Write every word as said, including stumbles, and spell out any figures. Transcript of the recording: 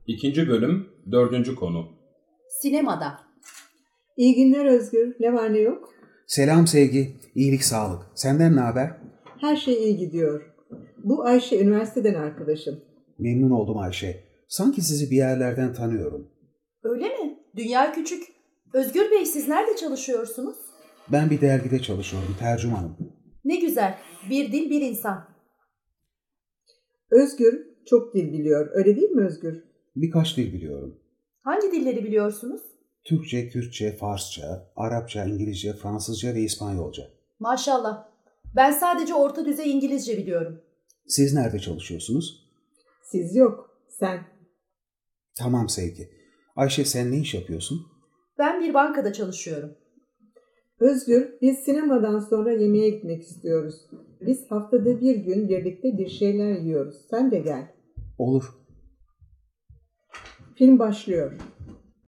İkinci bölüm, dördüncü konu. Sinemada. İyi günler Özgür. Ne var ne yok? Selam Sevgi, iyilik sağlık. Senden ne haber? Her şey iyi gidiyor. Bu Ayşe üniversiteden arkadaşım. Memnun oldum Ayşe. Sanki sizi bir yerlerden tanıyorum. Öyle mi? Dünya küçük. Özgür Bey, siz nerede çalışıyorsunuz? Ben bir dergide çalışıyorum, tercümanım. Ne güzel. Bir dil bir insan. Özgür çok dil biliyor. Öyle değil mi Özgür? Birkaç dil biliyorum. Hangi dilleri biliyorsunuz? Türkçe, Kürtçe, Farsça, Arapça, İngilizce, Fransızca ve İspanyolca. Maşallah. Ben sadece orta düzey İngilizce biliyorum. Siz nerede çalışıyorsunuz? Siz yok. Sen. Tamam Sevgi. Ayşe sen ne iş yapıyorsun? Ben bir bankada çalışıyorum. Özgür, biz sinemadan sonra yemeğe gitmek istiyoruz. Biz haftada bir gün birlikte bir şeyler yiyoruz. Sen de gel. Olur. Film başlıyor.